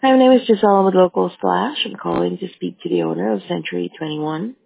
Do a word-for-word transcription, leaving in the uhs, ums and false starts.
Hi, my name is Giselle with Local Splash. I'm calling to speak to the owner of Century twenty-one.